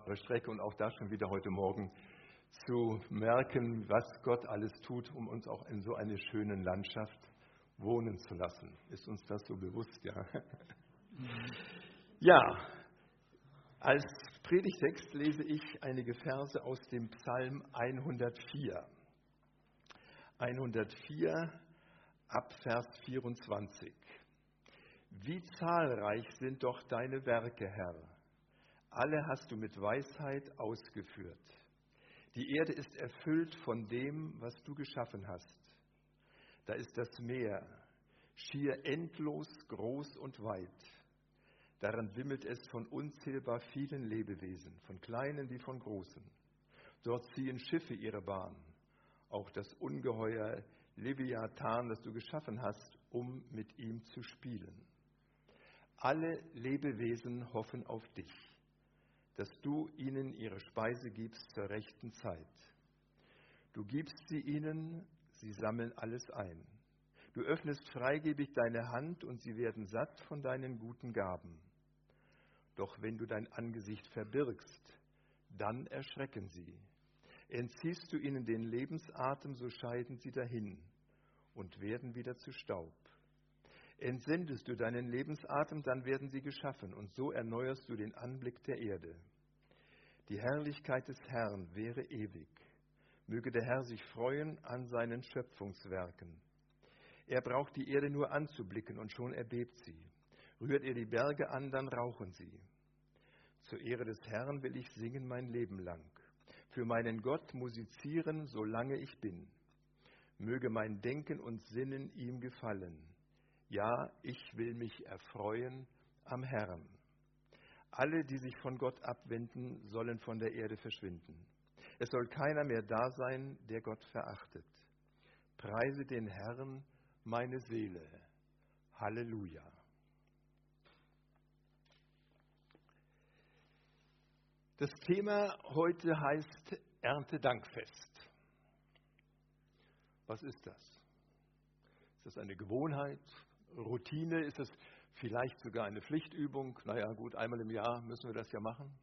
Strecke und auch da schon wieder heute Morgen zu merken, was Gott alles tut, um uns auch in so einer schönen Landschaft wohnen zu lassen. Ist uns das so bewusst, ja? Ja, als Predigtext lese ich einige Verse aus dem Psalm 104. 104 ab Vers 24. Wie zahlreich sind doch deine Werke, Herr! Alle hast du mit Weisheit ausgeführt. Die Erde ist erfüllt von dem, was du geschaffen hast. Da ist das Meer, schier endlos groß und weit. Darin wimmelt es von unzählbar vielen Lebewesen, von kleinen wie von großen. Dort ziehen Schiffe ihre Bahn. Auch das Ungeheuer Leviathan, das du geschaffen hast, um mit ihm zu spielen. Alle Lebewesen hoffen auf dich, dass du ihnen ihre Speise gibst zur rechten Zeit. Du gibst sie ihnen, sie sammeln alles ein. Du öffnest freigebig deine Hand und sie werden satt von deinen guten Gaben. Doch wenn du dein Angesicht verbirgst, dann erschrecken sie. Entziehst du ihnen den Lebensatem, so scheiden sie dahin und werden wieder zu Staub. Entsendest du deinen Lebensatem, dann werden sie geschaffen, und so erneuerst du den Anblick der Erde. Die Herrlichkeit des Herrn wäre ewig. Möge der Herr sich freuen an seinen Schöpfungswerken. Er braucht die Erde nur anzublicken, und schon erbebt sie. Rührt er die Berge an, dann rauchen sie. Zur Ehre des Herrn will ich singen mein Leben lang. Für meinen Gott musizieren, solange ich bin. Möge mein Denken und Sinnen ihm gefallen. Ja, ich will mich erfreuen am Herrn. Alle, die sich von Gott abwenden, sollen von der Erde verschwinden. Es soll keiner mehr da sein, der Gott verachtet. Preise den Herrn, meine Seele. Halleluja. Das Thema heute heißt Erntedankfest. Was ist das? Ist das eine Gewohnheit, Routine? Ist es vielleicht sogar eine Pflichtübung? Naja gut, einmal im Jahr müssen wir das ja machen.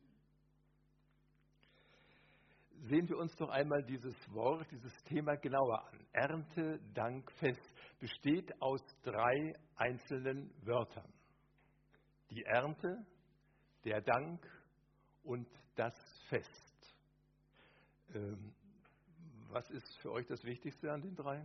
Sehen wir uns doch einmal dieses Wort, dieses Thema genauer an. Erntedankfest besteht aus 3 einzelnen Wörtern. Die Ernte, der Dank und das Fest. Was ist für euch das Wichtigste an den 3?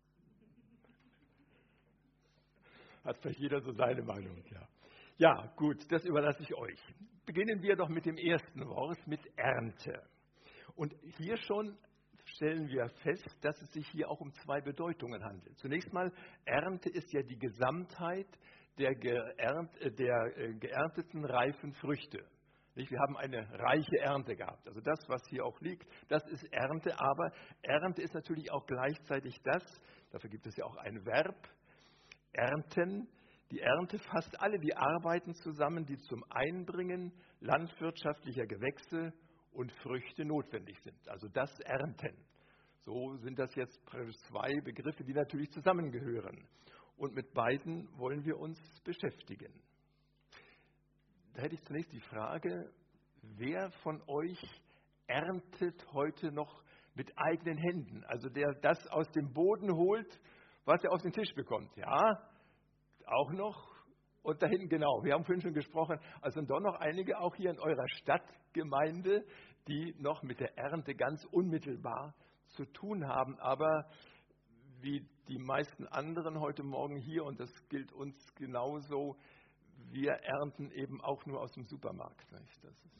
Hat vielleicht jeder so seine Meinung, ja. Ja, gut, das überlasse ich euch. Beginnen wir doch mit dem ersten Wort, mit Ernte. Und hier schon stellen wir fest, dass es sich hier auch um 2 Bedeutungen handelt. Zunächst mal, Ernte ist ja die Gesamtheit der geernteten reifen Früchte. Wir haben eine reiche Ernte gehabt. Also das, was hier auch liegt, das ist Ernte. Aber Ernte ist natürlich auch gleichzeitig das, dafür gibt es ja auch ein Verb, ernten. Die Ernte fasst alle die Arbeiten zusammen, die zum Einbringen landwirtschaftlicher Gewächse und Früchte notwendig sind. Also das Ernten. So sind das jetzt 2 Begriffe, die natürlich zusammengehören. Und mit beiden wollen wir uns beschäftigen. Da hätte ich zunächst die Frage, wer von euch erntet heute noch mit eigenen Händen? Also der das aus dem Boden holt, was er auf den Tisch bekommt. Ja, auch noch. Und da hinten, genau, wir haben vorhin schon gesprochen, also sind doch noch einige auch hier in eurer Stadtgemeinde, die noch mit der Ernte ganz unmittelbar zu tun haben. Aber wie die meisten anderen heute Morgen hier, und das gilt uns genauso, wir ernten eben auch nur aus dem Supermarkt. Nicht? Das ist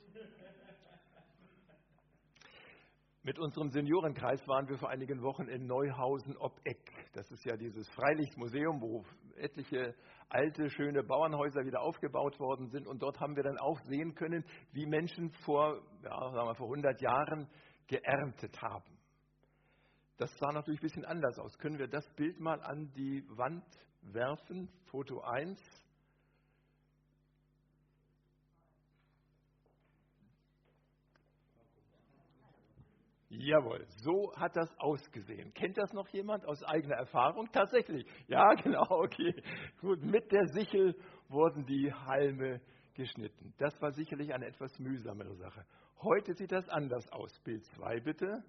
Mit unserem Seniorenkreis waren wir vor einigen Wochen in Neuhausen ob Eck. Das ist ja dieses Freilichtmuseum, wo etliche alte, schöne Bauernhäuser wieder aufgebaut worden sind. Und dort haben wir dann auch sehen können, wie Menschen vor 100 Jahren geerntet haben. Das sah natürlich ein bisschen anders aus. Können wir das Bild mal an die Wand werfen? Foto 1. Jawohl, so hat das ausgesehen. Kennt das noch jemand aus eigener Erfahrung? Tatsächlich. Ja, genau, okay. Gut, mit der Sichel wurden die Halme geschnitten. Das war sicherlich eine etwas mühsamere Sache. Heute sieht das anders aus. Bild 2 bitte.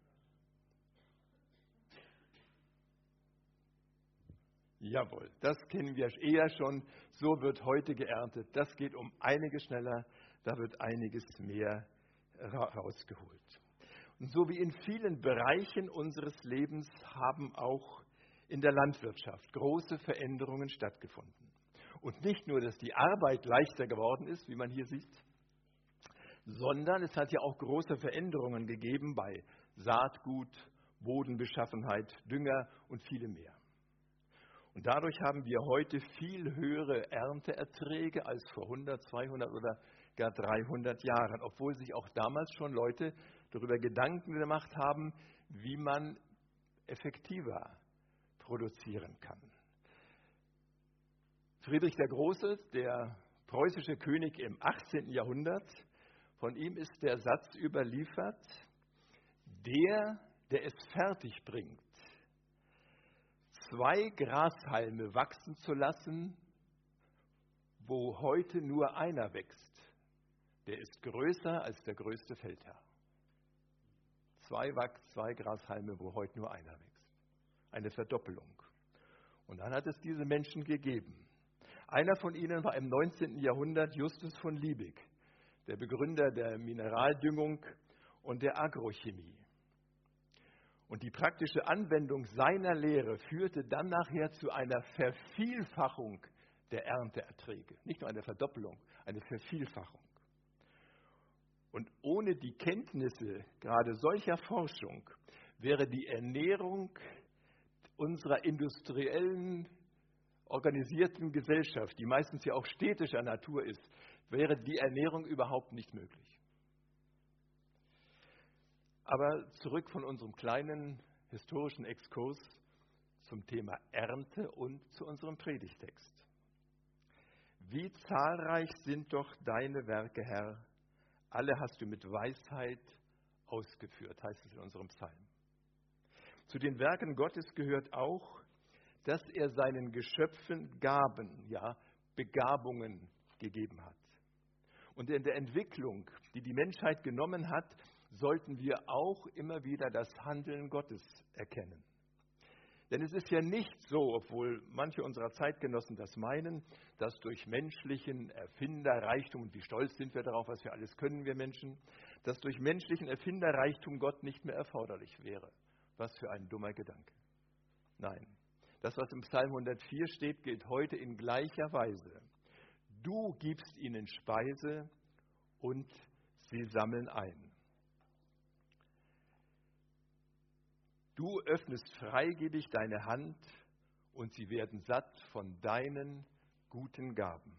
Jawohl, das kennen wir eher schon. So wird heute geerntet. Das geht um einiges schneller, da wird einiges mehr rausgeholt. Und so wie in vielen Bereichen unseres Lebens haben auch in der Landwirtschaft große Veränderungen stattgefunden. Und nicht nur, dass die Arbeit leichter geworden ist, wie man hier sieht, sondern es hat ja auch große Veränderungen gegeben bei Saatgut, Bodenbeschaffenheit, Dünger und vielem mehr. Und dadurch haben wir heute viel höhere Ernteerträge als vor 100, 200 oder gar 300 Jahren, obwohl sich auch damals schon Leute darüber Gedanken gemacht haben, wie man effektiver produzieren kann. Friedrich der Große, der preußische König im 18. Jahrhundert, von ihm ist der Satz überliefert: der es fertig bringt, 2 Grashalme wachsen zu lassen, wo heute nur einer wächst, der ist größer als der größte Feldherr. 2 Grashalme, wo heute nur einer wächst. Eine Verdoppelung. Und dann hat es diese Menschen gegeben. Einer von ihnen war im 19. Jahrhundert Justus von Liebig, der Begründer der Mineraldüngung und der Agrochemie. Und die praktische Anwendung seiner Lehre führte dann nachher zu einer Vervielfachung der Ernteerträge. Nicht nur eine Verdoppelung, eine Vervielfachung. Und ohne die Kenntnisse gerade solcher Forschung wäre die Ernährung unserer industriellen, organisierten Gesellschaft, die meistens ja auch städtischer Natur ist, wäre die Ernährung überhaupt nicht möglich. Aber zurück von unserem kleinen historischen Exkurs zum Thema Ernte und zu unserem Predigtext. Wie zahlreich sind doch deine Werke, Herr, alle hast du mit Weisheit ausgeführt, heißt es in unserem Psalm. Zu den Werken Gottes gehört auch, dass er seinen Geschöpfen Gaben, ja, Begabungen gegeben hat. Und in der Entwicklung, die die Menschheit genommen hat, sollten wir auch immer wieder das Handeln Gottes erkennen. Denn es ist ja nicht so, obwohl manche unserer Zeitgenossen das meinen, dass durch menschlichen Erfinderreichtum, und wie stolz sind wir darauf, was wir alles können, wir Menschen, dass durch menschlichen Erfinderreichtum Gott nicht mehr erforderlich wäre. Was für ein dummer Gedanke. Nein, das, was im Psalm 104 steht, gilt heute in gleicher Weise. Du gibst ihnen Speise und sie sammeln ein. Du öffnest freigebig deine Hand und sie werden satt von deinen guten Gaben.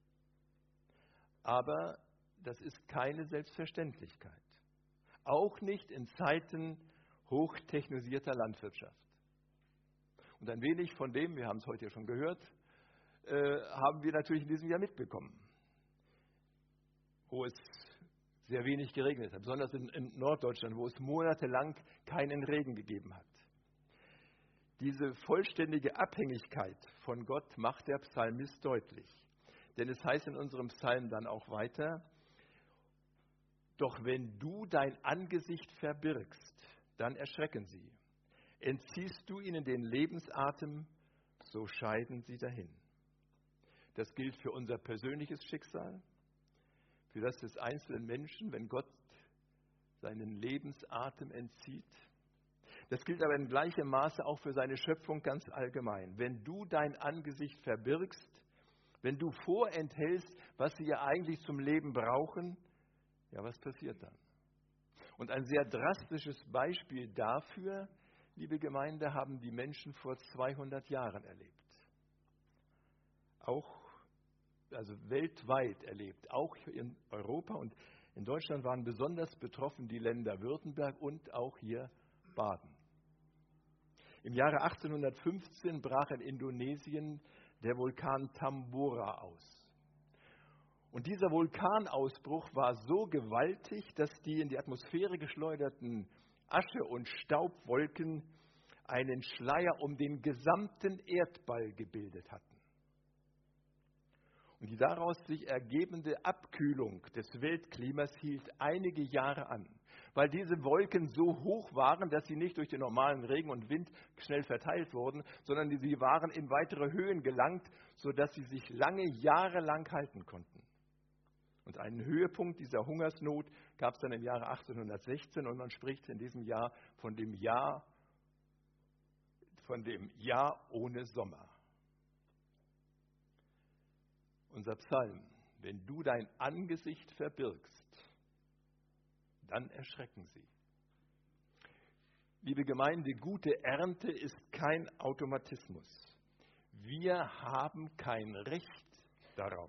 Aber das ist keine Selbstverständlichkeit. Auch nicht in Zeiten hochtechnisierter Landwirtschaft. Und ein wenig von dem, wir haben es heute ja schon gehört, haben wir natürlich in diesem Jahr mitbekommen, wo es sehr wenig geregnet hat, besonders in Norddeutschland, wo es monatelang keinen Regen gegeben hat. Diese vollständige Abhängigkeit von Gott macht der Psalmist deutlich. Denn es heißt in unserem Psalm dann auch weiter: Doch wenn du dein Angesicht verbirgst, dann erschrecken sie. Entziehst du ihnen den Lebensatem, so scheiden sie dahin. Das gilt für unser persönliches Schicksal, für das des einzelnen Menschen, wenn Gott seinen Lebensatem entzieht. Das gilt aber in gleichem Maße auch für seine Schöpfung ganz allgemein. Wenn du dein Angesicht verbirgst, wenn du vorenthältst, was sie ja eigentlich zum Leben brauchen, ja, was passiert dann? Und ein sehr drastisches Beispiel dafür, liebe Gemeinde, haben die Menschen vor 200 Jahren erlebt. Also weltweit erlebt, auch in Europa und in Deutschland waren besonders betroffen die Länder Württemberg und auch hier Baden. Im Jahre 1815 brach in Indonesien der Vulkan Tambora aus. Und dieser Vulkanausbruch war so gewaltig, dass die in die Atmosphäre geschleuderten Asche- und Staubwolken einen Schleier um den gesamten Erdball gebildet hatten. Und die daraus sich ergebende Abkühlung des Weltklimas hielt einige Jahre an, weil diese Wolken so hoch waren, dass sie nicht durch den normalen Regen und Wind schnell verteilt wurden, sondern sie waren in weitere Höhen gelangt, sodass sie sich jahrelang halten konnten. Und einen Höhepunkt dieser Hungersnot gab es dann im Jahre 1816 und man spricht in diesem Jahr von dem Jahr ohne Sommer. Unser Psalm: Wenn du dein Angesicht verbirgst, dann erschrecken sie. Liebe Gemeinde, gute Ernte ist kein Automatismus. Wir haben kein Recht darauf.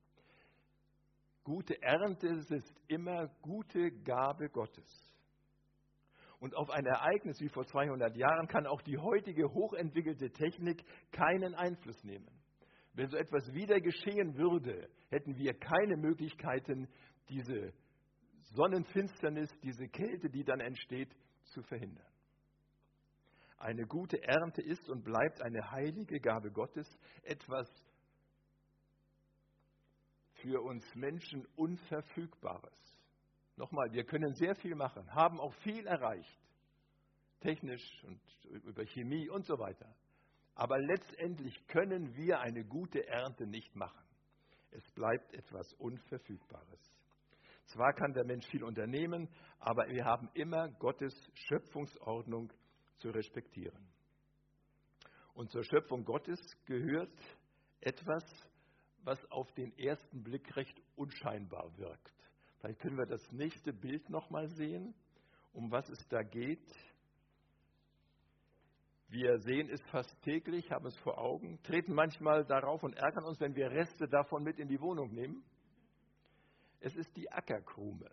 Gute Ernte ist immer gute Gabe Gottes. Und auf ein Ereignis wie vor 200 Jahren kann auch die heutige hochentwickelte Technik keinen Einfluss nehmen. Wenn so etwas wieder geschehen würde, hätten wir keine Möglichkeiten, diese Sonnenfinsternis, diese Kälte, die dann entsteht, zu verhindern. Eine gute Ernte ist und bleibt eine heilige Gabe Gottes, etwas für uns Menschen Unverfügbares. Nochmal, wir können sehr viel machen, haben auch viel erreicht, technisch und über Chemie und so weiter. Aber letztendlich können wir eine gute Ernte nicht machen. Es bleibt etwas Unverfügbares. Zwar kann der Mensch viel unternehmen, aber wir haben immer Gottes Schöpfungsordnung zu respektieren. Und zur Schöpfung Gottes gehört etwas, was auf den ersten Blick recht unscheinbar wirkt. Vielleicht können wir das nächste Bild nochmal sehen, um was es da geht. Wir sehen es fast täglich, haben es vor Augen, treten manchmal darauf und ärgern uns, wenn wir Reste davon mit in die Wohnung nehmen. Es ist die Ackerkrume.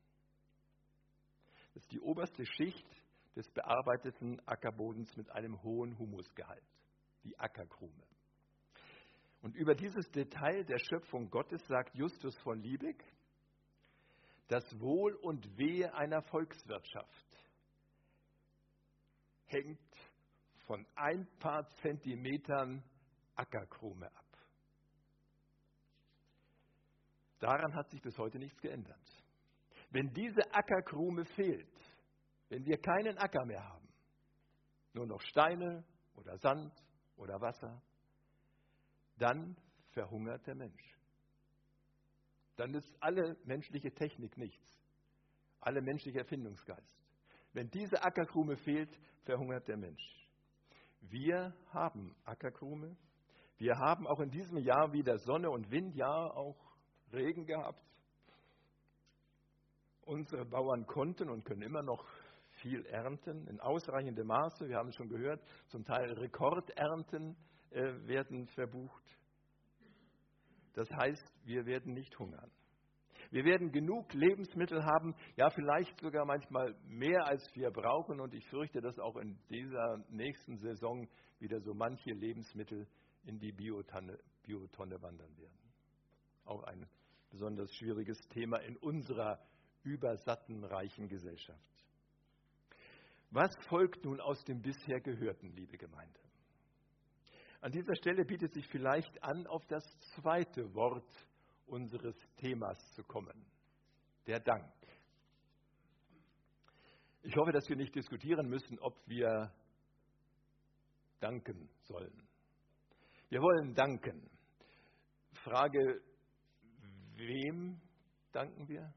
Das ist die oberste Schicht des bearbeiteten Ackerbodens mit einem hohen Humusgehalt, die Ackerkrume. Und über dieses Detail der Schöpfung Gottes sagt Justus von Liebig: Das Wohl und Wehe einer Volkswirtschaft hängt von ein paar Zentimetern Ackerkrume ab. Daran hat sich bis heute nichts geändert. Wenn diese Ackerkrume fehlt, wenn wir keinen Acker mehr haben, nur noch Steine oder Sand oder Wasser, dann verhungert der Mensch. Dann ist alle menschliche Technik nichts, alle menschliche Erfindungsgeist. Wenn diese Ackerkrume fehlt, verhungert der Mensch. Wir haben Ackerkrume. Wir haben auch in diesem Jahr wieder Sonne und Wind, ja auch Regen gehabt. Unsere Bauern konnten und können immer noch viel ernten, in ausreichendem Maße. Wir haben es schon gehört, zum Teil Rekordernten werden verbucht. Das heißt, wir werden nicht hungern. Wir werden genug Lebensmittel haben, ja vielleicht sogar manchmal mehr, als wir brauchen. Und ich fürchte, dass auch in dieser nächsten Saison wieder so manche Lebensmittel in die Biotonne wandern werden. Auch ein besonders schwieriges Thema in unserer übersatten, reichen Gesellschaft. Was folgt nun aus dem bisher Gehörten, liebe Gemeinde? An dieser Stelle bietet sich vielleicht an, auf das zweite Wort unseres Themas zu kommen: der Dank. Ich hoffe, dass wir nicht diskutieren müssen, ob wir danken sollen. Wir wollen danken. Frage: Wem danken wir?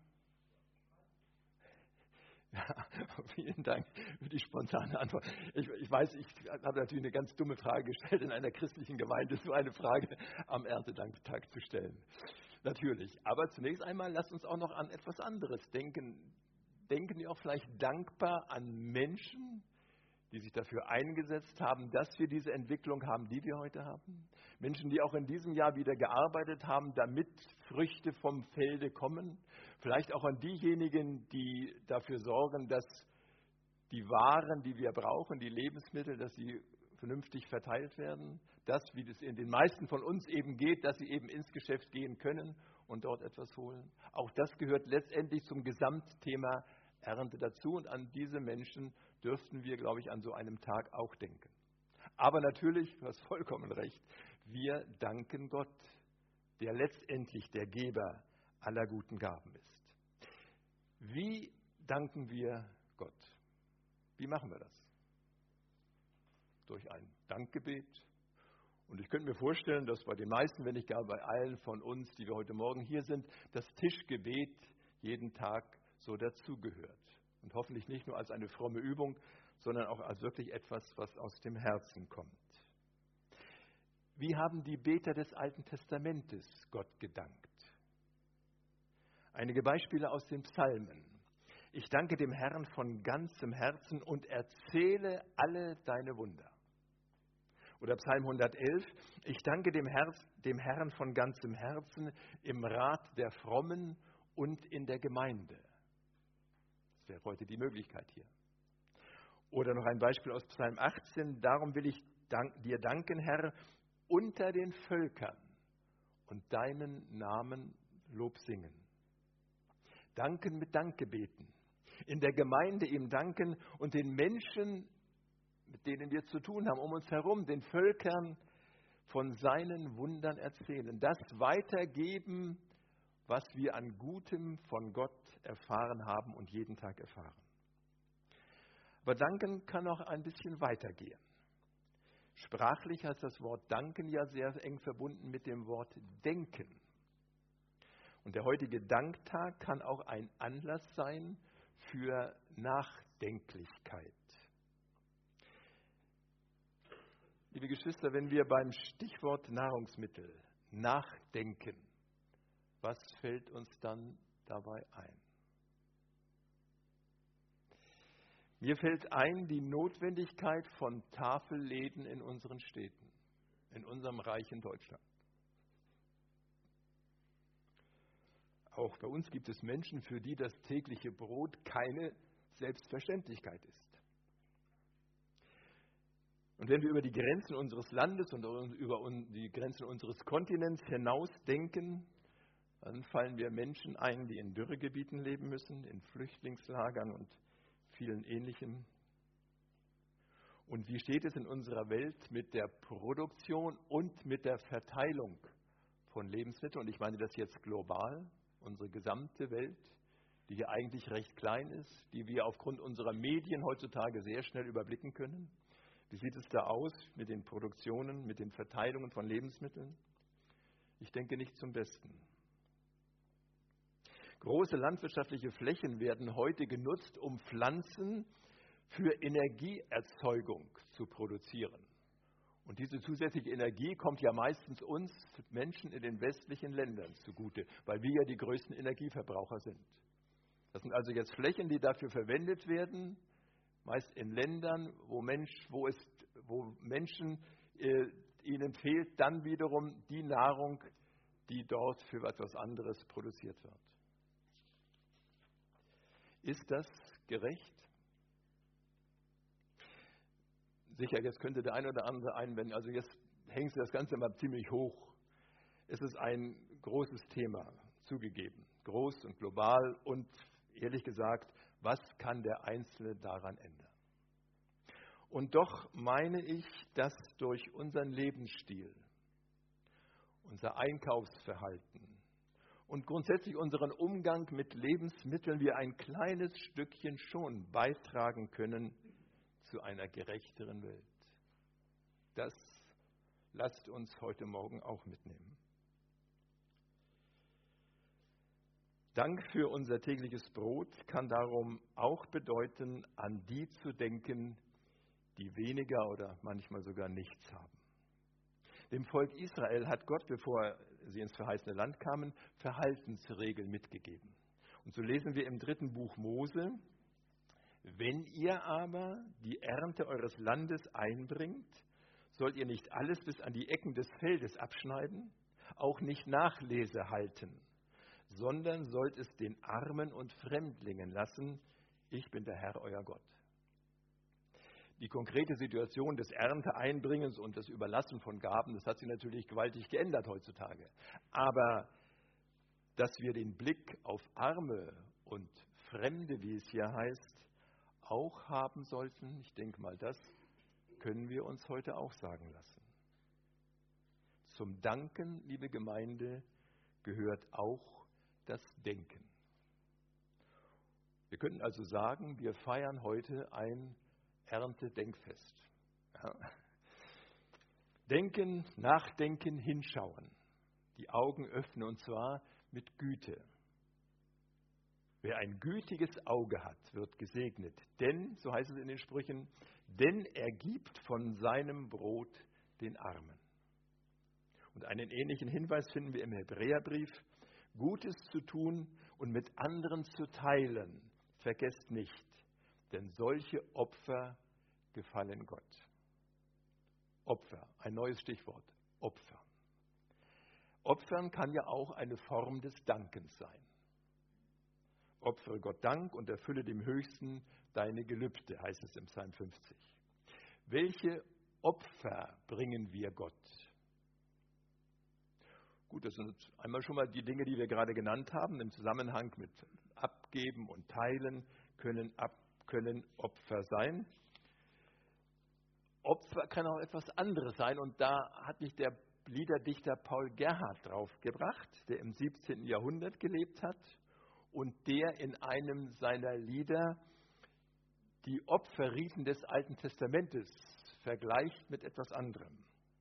Ja, vielen Dank für die spontane Antwort. Ich weiß, ich habe natürlich eine ganz dumme Frage gestellt, in einer christlichen Gemeinde so eine Frage am Erntedanktag zu stellen. Natürlich. Aber zunächst einmal lasst uns auch noch an etwas anderes denken. Denken wir auch vielleicht dankbar an Menschen, die sich dafür eingesetzt haben, dass wir diese Entwicklung haben, die wir heute haben. Menschen, die auch in diesem Jahr wieder gearbeitet haben, damit Früchte vom Felde kommen. Vielleicht auch an diejenigen, die dafür sorgen, dass die Waren, die wir brauchen, die Lebensmittel, dass sie vernünftig verteilt werden. Dass, wie es in den meisten von uns eben geht, dass sie eben ins Geschäft gehen können und dort etwas holen. Auch das gehört letztendlich zum Gesamtthema Ernte dazu. Und an diese Menschen dürften wir, glaube ich, an so einem Tag auch denken. Aber natürlich, du hast vollkommen recht, wir danken Gott der letztendlich der Geber aller guten Gaben ist. Wie danken wir Gott? Wie machen wir das? Durch ein Dankgebet. Und ich könnte mir vorstellen, dass bei den meisten, wenn nicht gar bei allen von uns, die wir heute Morgen hier sind, das Tischgebet jeden Tag so dazugehört. Und hoffentlich nicht nur als eine fromme Übung, sondern auch als wirklich etwas, was aus dem Herzen kommt. Wie haben die Beter des Alten Testamentes Gott gedankt? Einige Beispiele aus den Psalmen. Ich danke dem Herrn von ganzem Herzen und erzähle alle deine Wunder. Oder Psalm 111, ich danke dem Herrn von ganzem Herzen im Rat der Frommen und in der Gemeinde. Das wäre heute die Möglichkeit hier. Oder noch ein Beispiel aus Psalm 18, darum will ich dir danken, Herr, unter den Völkern und deinen Namen Lob singen. Danken mit Dankgebeten. In der Gemeinde ihm danken und den Menschen, mit denen wir zu tun haben, um uns herum, den Völkern von seinen Wundern erzählen. Das weitergeben, was wir an Gutem von Gott erfahren haben und jeden Tag erfahren. Aber danken kann auch ein bisschen weitergehen. Sprachlich heißt das Wort danken ja sehr eng verbunden mit dem Wort denken. Und der heutige Danktag kann auch ein Anlass sein für Nachdenklichkeit. Liebe Geschwister, wenn wir beim Stichwort Nahrungsmittel nachdenken, was fällt uns dann dabei ein? Mir fällt ein die Notwendigkeit von Tafelläden in unseren Städten, in unserem reichen Deutschland. Auch bei uns gibt es Menschen, für die das tägliche Brot keine Selbstverständlichkeit ist. Und wenn wir über die Grenzen unseres Landes und über die Grenzen unseres Kontinents hinausdenken, dann fallen mir Menschen ein, die in Dürregebieten leben müssen, in Flüchtlingslagern und vielen Ähnlichem. Und wie steht es in unserer Welt mit der Produktion und mit der Verteilung von Lebensmitteln? Und ich meine das jetzt global, unsere gesamte Welt, die hier eigentlich recht klein ist, die wir aufgrund unserer Medien heutzutage sehr schnell überblicken können. Wie sieht es da aus mit den Produktionen, mit den Verteilungen von Lebensmitteln? Ich denke nicht zum Besten. Große landwirtschaftliche Flächen werden heute genutzt, um Pflanzen für Energieerzeugung zu produzieren. Und diese zusätzliche Energie kommt ja meistens uns Menschen in den westlichen Ländern zugute, weil wir ja die größten Energieverbraucher sind. Das sind also jetzt Flächen, die dafür verwendet werden, meist in Ländern, wo Menschen ihnen fehlt dann wiederum die Nahrung, die dort für etwas anderes produziert wird. Ist das gerecht? Sicher, jetzt könnte der eine oder andere einwenden, also jetzt hängst du das Ganze mal ziemlich hoch. Es ist ein großes Thema, zugegeben, groß und global und ehrlich gesagt, was kann der Einzelne daran ändern? Und doch meine ich, dass durch unseren Lebensstil, unser Einkaufsverhalten und grundsätzlich unseren Umgang mit Lebensmitteln wir ein kleines Stückchen schon beitragen können zu einer gerechteren Welt. Das lasst uns heute Morgen auch mitnehmen. Dank für unser tägliches Brot kann darum auch bedeuten, an die zu denken, die weniger oder manchmal sogar nichts haben. Dem Volk Israel hat Gott, bevor sie ins verheißene Land kamen, Verhaltensregeln mitgegeben. Und so lesen wir im 3. Buch Mose: Wenn ihr aber die Ernte eures Landes einbringt, sollt ihr nicht alles bis an die Ecken des Feldes abschneiden, auch nicht Nachlese halten, sondern sollt es den Armen und Fremdlingen lassen. Ich bin der Herr, euer Gott. Die konkrete Situation des Ernteeinbringens und des Überlassen von Gaben, das hat sich natürlich gewaltig geändert heutzutage. Aber dass wir den Blick auf Arme und Fremde, wie es hier heißt, auch haben sollten, ich denke mal, das können wir uns heute auch sagen lassen. zum Danken, liebe Gemeinde, gehört auch das Denken. Wir könnten also sagen, wir feiern heute ein Erntedenkfest. Ja. Denken, nachdenken, hinschauen. Die Augen öffnen und zwar mit Güte. Wer ein gütiges Auge hat, wird gesegnet. Denn, so heißt es in den Sprüchen, denn er gibt von seinem Brot den Armen. Und einen ähnlichen Hinweis finden wir im Hebräerbrief. Gutes zu tun und mit anderen zu teilen, vergesst nicht, denn solche Opfer gefallen Gott. Opfer, ein neues Stichwort, Opfer. Opfern kann ja auch eine Form des Dankens sein. Opfere Gott Dank und erfülle dem Höchsten deine Gelübde, heißt es im Psalm 50. Welche Opfer bringen wir Gott? Gut, das sind einmal schon mal die Dinge, die wir gerade genannt haben, im Zusammenhang mit Abgeben und Teilen können Opfer sein. Opfer kann auch etwas anderes sein und da hat mich der Liederdichter Paul Gerhardt drauf gebracht, der im 17. Jahrhundert gelebt hat und der in einem seiner Lieder die Opferriten des Alten Testamentes vergleicht mit etwas anderem.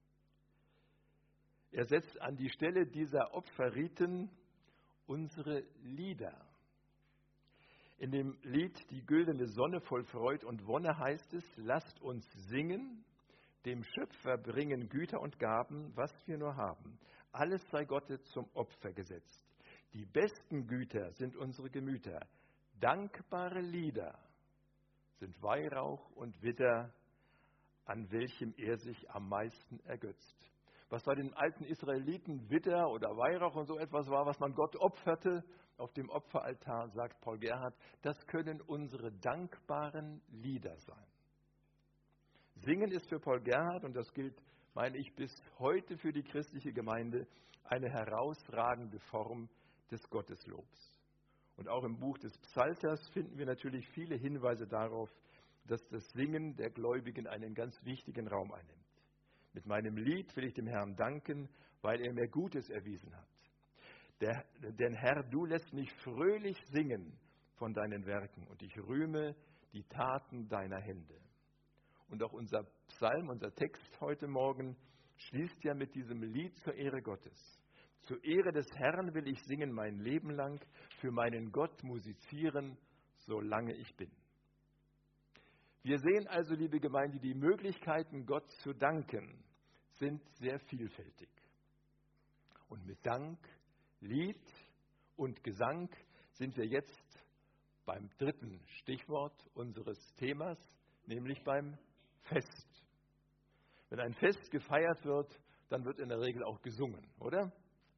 Er setzt an die Stelle dieser Opferriten unsere Lieder. In dem Lied Die güldene Sonne voll Freud und Wonne heißt es, lasst uns singen, dem Schöpfer bringen Güter und Gaben, was wir nur haben. Alles sei Gott zum Opfer gesetzt. Die besten Güter sind unsere Gemüter. Dankbare Lieder sind Weihrauch und Widder, an welchem er sich am meisten ergötzt. Was bei den alten Israeliten Widder oder Weihrauch und so etwas war, was man Gott opferte auf dem Opferaltar, sagt Paul Gerhardt, das können unsere dankbaren Lieder sein. Singen ist für Paul Gerhardt, und das gilt, meine ich, bis heute für die christliche Gemeinde, eine herausragende Form des Gotteslobs. Und auch im Buch des Psalters finden wir natürlich viele Hinweise darauf, dass das Singen der Gläubigen einen ganz wichtigen Raum einnimmt. Mit meinem Lied will ich dem Herrn danken, weil er mir Gutes erwiesen hat. Denn Herr, du lässt mich fröhlich singen von deinen Werken und ich rühme die Taten deiner Hände. Und auch unser Psalm, unser Text heute Morgen, schließt ja mit diesem Lied zur Ehre Gottes. Zur Ehre des Herrn will ich singen mein Leben lang, für meinen Gott musizieren, solange ich bin. Wir sehen also, liebe Gemeinde, die Möglichkeiten, Gott zu danken, sind sehr vielfältig. Und mit Dank, Lied und Gesang sind wir jetzt beim dritten Stichwort unseres Themas, nämlich beim Fest. Wenn ein Fest gefeiert wird, dann wird in der Regel auch gesungen, oder?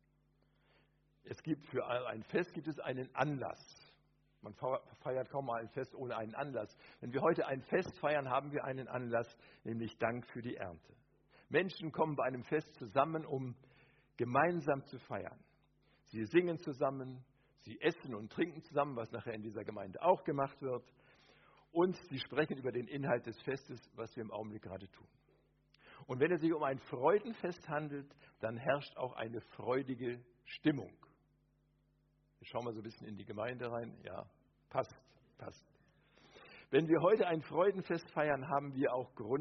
Für ein Fest gibt es einen Anlass. Man feiert kaum mal ein Fest ohne einen Anlass. Wenn wir heute ein Fest feiern, haben wir einen Anlass, nämlich Dank für die Ernte. Menschen kommen bei einem Fest zusammen, um gemeinsam zu feiern. Sie singen zusammen, sie essen und trinken zusammen, was nachher in dieser Gemeinde auch gemacht wird. Und sie sprechen über den Inhalt des Festes, was wir im Augenblick gerade tun. Und wenn es sich um ein Freudenfest handelt, dann herrscht auch eine freudige Stimmung. Jetzt schauen wir so ein bisschen in die Gemeinde rein. Ja, passt. Wenn wir heute ein Freudenfest feiern, haben wir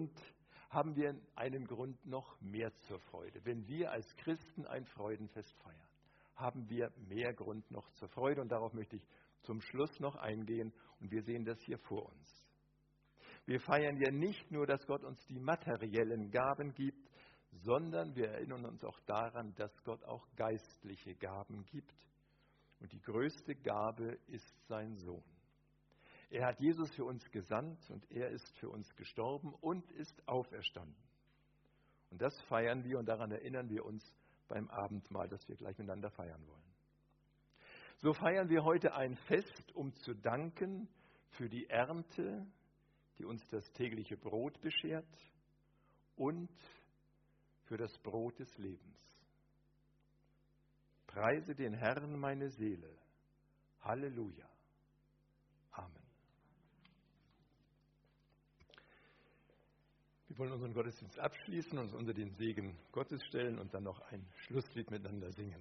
einen Grund noch mehr zur Freude. Wenn wir als Christen ein Freudenfest feiern, haben wir mehr Grund noch zur Freude. Und darauf möchte ich zum Schluss noch eingehen. Und wir sehen das hier vor uns. Wir feiern ja nicht nur, dass Gott uns die materiellen Gaben gibt, sondern wir erinnern uns auch daran, dass Gott auch geistliche Gaben gibt. Und die größte Gabe ist sein Sohn. Er hat Jesus für uns gesandt und er ist für uns gestorben und ist auferstanden. Und das feiern wir und daran erinnern wir uns beim Abendmahl, das wir gleich miteinander feiern wollen. So feiern wir heute ein Fest, um zu danken für die Ernte, die uns das tägliche Brot beschert und für das Brot des Lebens. Preise den Herrn meine Seele. Halleluja. Amen. Wir Wir wollen unseren Gottesdienst abschließen, uns unter den Segen Gottes stellen und dann noch ein Schlusslied miteinander singen.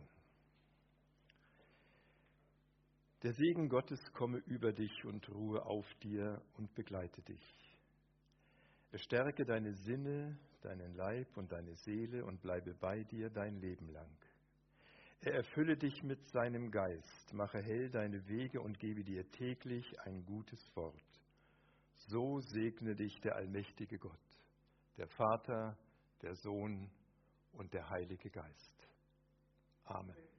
Der Segen Gottes komme über dich und ruhe auf dir und begleite dich. Er stärke deine Sinne, deinen Leib und deine Seele und bleibe bei dir dein Leben lang. Er erfülle dich mit seinem Geist, mache hell deine Wege und gebe dir täglich ein gutes Wort. So segne dich der allmächtige Gott, der Vater, der Sohn und der Heilige Geist. Amen.